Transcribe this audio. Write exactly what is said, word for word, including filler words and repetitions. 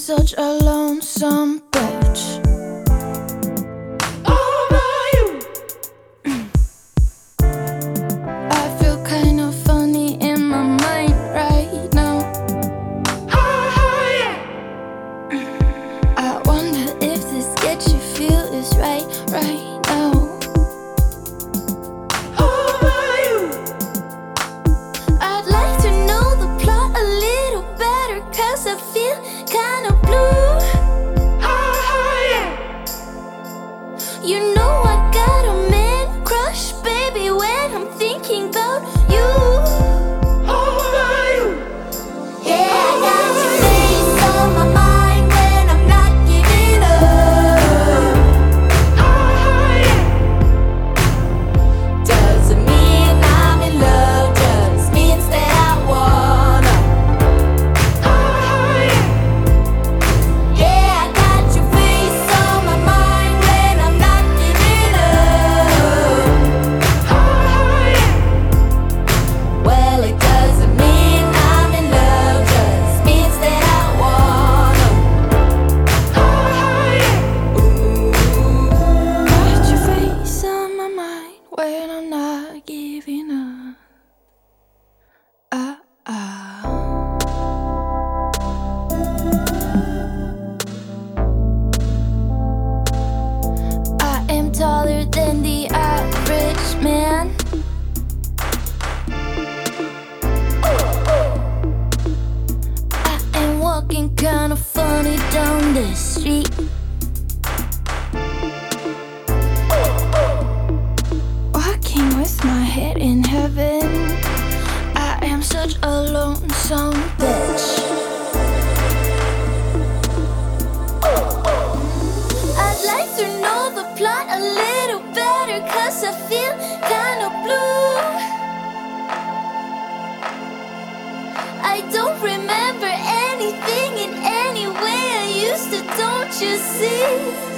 such a lonesome bitch. I feel kind of funny in my mind right now. I wonder if this get you feel is right, right now. I'd like to know the plot a little better, cause I feel kinda blue. You know I got a man crush, baby, when I'm thinking about you. Yeah, I got your face on my mind when I'm not giving up. Doesn't mean I'm in love, just means that I wanna. Yeah, I got your face on my mind when I'm not giving up. Well, it doesn't mean I'm in love, just means that I wanna. Got your face on my mind when I'm not giving up. Ah, ah. I am taller than the average man. I am walking kinda funny down the street. Walking with my head in heaven. I am such a lonesome bitch. I'd like to know the plot a little better, cause I feel kinda blue. I don't remember anything in any way I used to, don't you see?